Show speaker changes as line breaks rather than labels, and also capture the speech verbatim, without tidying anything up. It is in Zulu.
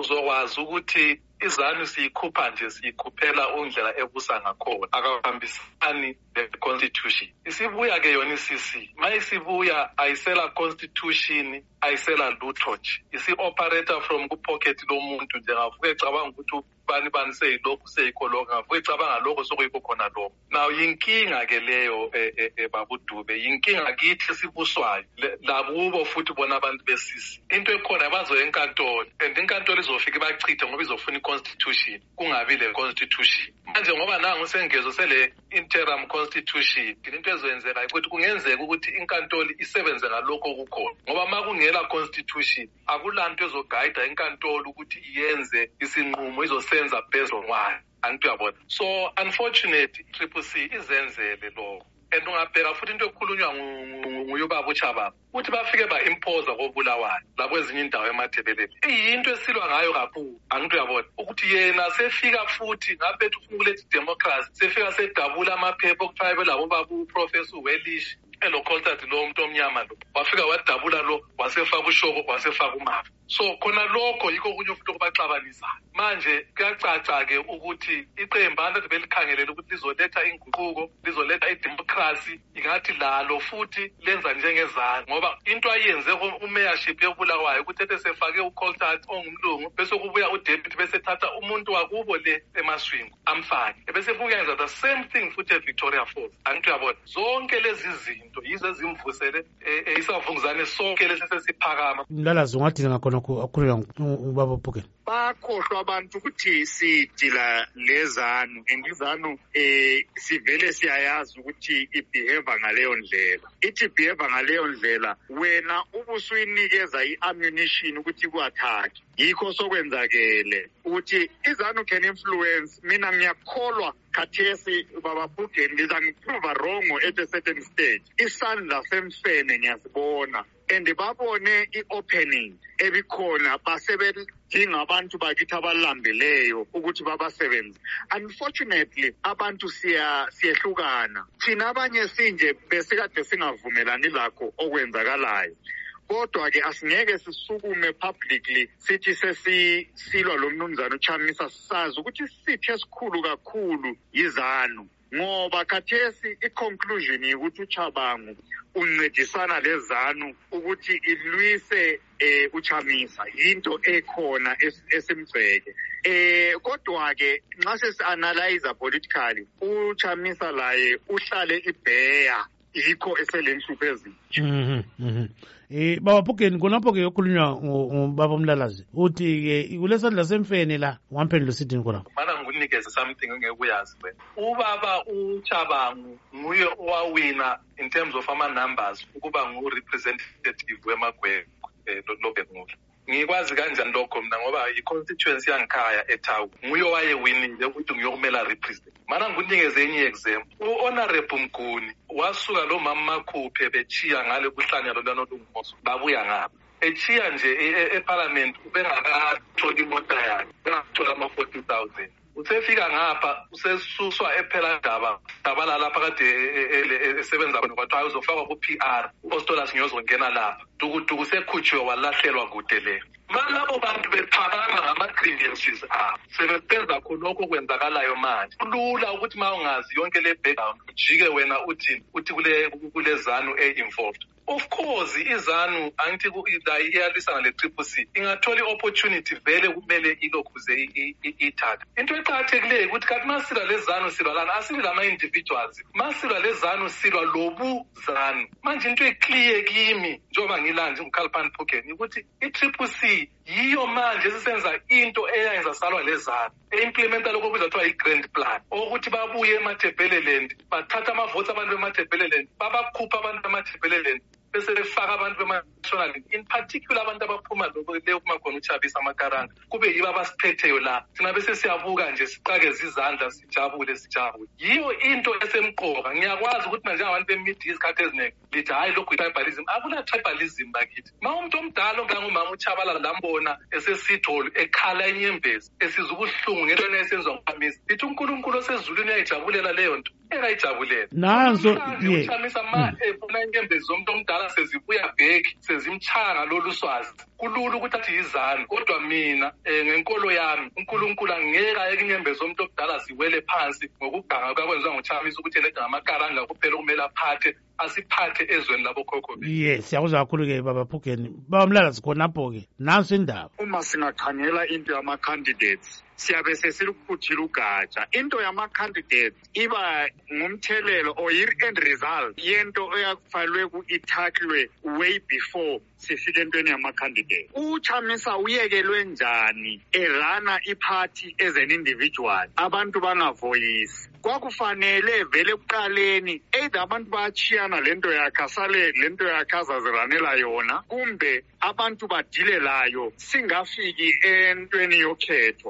uzokwazi ukuthi izanu siyikhupha nje siyikhuphela undlela ebusa ngakhona akahambisani le-constitution. Isibuya ke yona isisi mayisibuya ayisela constitution ayisela lutho nje isi-operator from ku-pocket lomuntu nje ngavuke ecabanga ukuthi bani bani seyilokhu seyikholoka ngavuke ecabanga lokho sokuyikho khona lokho. Now yinkinga ke leyo babudube yinkinga kithi esibuswayo lakubo futhi bona abantu besisi into ekhona bazoya enkantolo and inkantolo izofika ibachithe ngoba izofuna i-constitution kungabi le constitution. Manje ngoba nangu sengezo sele interim constitution into ezoyenzeka ukuthi kungenzeka ukuthi inkantolo isebenze ngalokho okukhona ngoba makungela constitution akulanto ezoguide inkantolo ukuthi iyenze isinqumo izosenza based on what antu yabona. So unfortunately Triple C izenzele lo and ungabheka futhi into ekhulunywa nguyobaba uChababa ukuthi bafike ba-impose kobulawayo labo ezinye indawo emathebeleni iyinto esilwa ngayo kakhulu angithi uyabona ukuthi yena sefika futhi ngaphethe ufuna ukuletha democracy sefika sedabula amaphepha okufaka labo babu uprofessor Wellish elo contact lo umuntu omnyama lo wafika wadabula lo wasefaka ushoko wasefaka umafa. So khona lokho yikho kunye futhi okubaxabanisa manje kuyacaca ke ukuthi iqembu abantu belikhangelela ukuthi lizoletha inguquko lizoletha idemocracy ingathi lalo futhi lenza njengezana ngoba into ayenze umayorship yobulawayo ukuthi ethe sefake uColtat ongumlungu bese kubuya uDeputy bese thatha umuntu wakubo le emaswingo amfake bese fuyenza the same thing futhi eVictoria Falls angithi uyabona zonke lezi zinto yizo ezimvusele isavunguzane sonke lesesesiphakama.
Mlalazi ungathi ngakhona akhuleka ubaba Bhukeni
bakhohlwa abantu ukuthi sidila lezanu engizanu eh sivele siyayazi ukuthi ibehave ngaleyo ndlela ithi behave ngaleyo ndlela wena ubusuyinikeza iammunition ukuthi ku-attack yikho sokwenzakele ukuthi izanu can influence. Mina ngiyakholwa khathesi baba Bhukeni ngiza ngiprove wrong at a certain stage isandla semfene ngiyasibona and babone i-opening ebikhona basebedinga abantu bakithi abalambileyo ukuthi babasebenze. Unfortunately abantu siya siyehlukana thina abanye sinje besikade singavumelani lakho okwenzakalayo kodwa ke asingeke sisukume publicly sithi sesisilwa lo mnumzana uChamisa sazi ukuthi isithi esikhulu kakhulu yizanu ngoba khathesi i-conclusion ukuthi uChabangu uncedisana lezanu ukuthi ilwise eh uChamisa yinto ekhona esimgceke eh kodwa ke nxa sesi-analyze politically uChamisa laye uhlale ibheya yikho eselenhlupho ezinje.
Mhm mhm Eh baba Bhukeni konapho ke yokhulunywa ngobaba Mlalazi uthi ke kulesandla semfene la wamphendula sithi khonapho
mana ngikunikeze something engekuyazi wena ubaba uChabangu nguye owawina in terms of ama numbers ukuba ngu representative weMagwego loBhekungulu. Ngikwazi kanjani lokho mina ngoba i-constituency yangikhaya eThawu nguye owayewinile ukuthi ngiyokumela represent. Mana ngikunikeze enye example uHonorable Mguni wasuka lo mama Makhuphe bechiya ngale kuhlanyalo lwanolungumoso babuya ngapha echiya nje eParliament ubengakatholi imota yakhe bengathola ama forty thousand usefika ngapha usesuswa ephela ndaba dabala lapha kade esebenza khona kwathi ayozofakwa ku-P R uPostolus ngiyozongena lapha dukuduku sekhutshiwe walahlelwa kude le malabo bantu bephakama ngama-grievances abo sebesenza khonokho kwenzakalayo manje kulula ukuthi ma ungazi yonke le background ujike wena uthi uthi kule kulezanu e-involved. Of course izanu angithi la iyalwisana le Triple C ingathola i-opportunity vele kumele ilokhuze ithatha into eqhathekile ukuthi kathi masila lezanu silwa lana asili lama individuals masila lezanu silwa lobu zanu manje into eclear kimi njengoba ngilanje uKhalpan Bhukeni ukuthi i-Triple C yiyo manje sisenza into eyenza salwa lezanu e-implementa lokho kuzathiwa i-grand plan ukuthi babuye emathebeleland bathatha amavoti abantu bemathebeleland babakhupha abantu bemathebeleland bese befaka abantu bema-national in particular abantu abaphuma leyo kuma khona uChabisa amakaranga kube yibo abasiphetheyo la thina bese siyabuka nje siqakeze izandla sijabule sijabule yiyo into esemqoka. Ngiyakwazi ukuthi manje abantu bemidiya isikhathi eziningi lithi hayi lokhu i-tribalism akuna tribalism bakithi ma umuntu omdala ongangumama uChabala lambona esesitholo ekhala enyembezi esiza ubuhlungu ngento esenziwa nguChamisa lithi uNkulunkulu osezulwini uyayijabulela leyo nto engayijabulele
nanso
ye uchamisa ma efuna inkembezi zomuntu omdala sezibuya back sezimchanga lolu swazi kulula ukuthi athi yizanu kodwa mina ngenkolo yami uNkulunkulu angeke ayeke inkembezi zomuntu omdala ziwele phansi ngokuganga kwakwenziwa nguChamisa ukuthi yena ngamakaranga kuphela kumele aphathe asiphathe ezweni labokhokho bethu.
Yes, siyakuzwa kakhulu ke baba Phukeni. Baba Mlalazi khonapho ke nanso indaba.
Uma singakhangela into yama candidates siyabe sesilukhuthila ugatsha. Into yama candidates iba ngumthelelo or i-end result yento eyakufalwe ku-ithaklwe way before sifike entweni yama candidates. uChamisa uyekelwe njani erana iphathi as an individual abantu bangavoyisi? Kwakufanele vele kuqaleni either abantu bayachiyana lento yakhe asale lento yakhe azaziranela yona kumbe abantu badile layo singafiki entweni yokhetho.